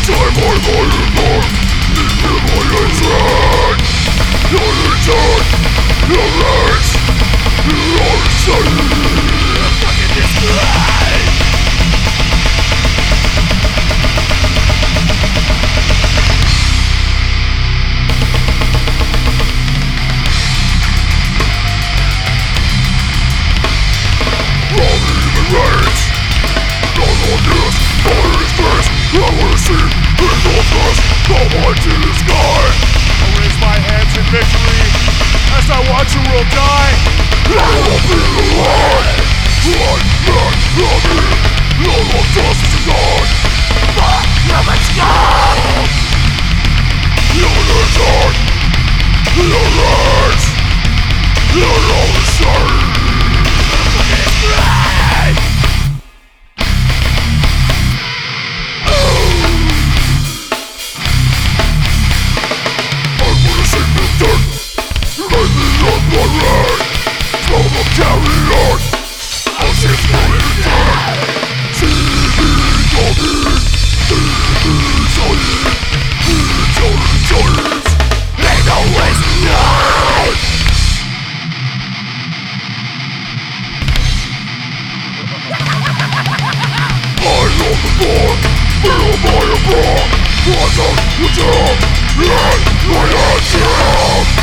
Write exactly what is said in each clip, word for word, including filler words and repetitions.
Time I lie in love, in my hatred. Your return, your rage, your insane. Fucking disgrace. Robbing and rage. None on this, fire is grace. I will see in the dust, the mighty sky. I raise my hands in victory as I watch the world die. I will be alive. Right back from me. All of dust is gone. Fuck you, it's gone. Your return, your rage, your own insane. Carry on, I'll see you in time. See me coming, see me solid. It's only choice, ain't no wasting time. I love the born, feel my abroad. Watch out, watch out, yeah, my hands down.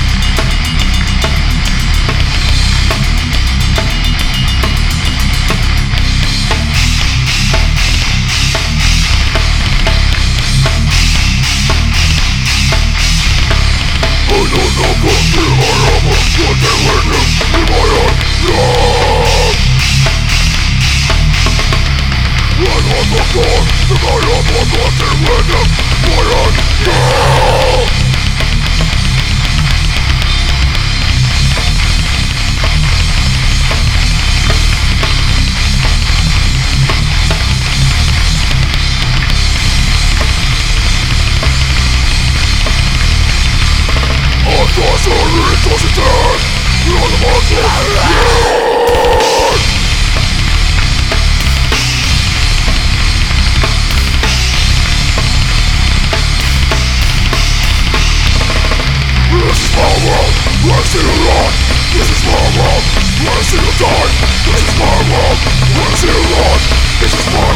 This is my world, this is my world, wanna see you die. This is my world, wanna see you run. This is my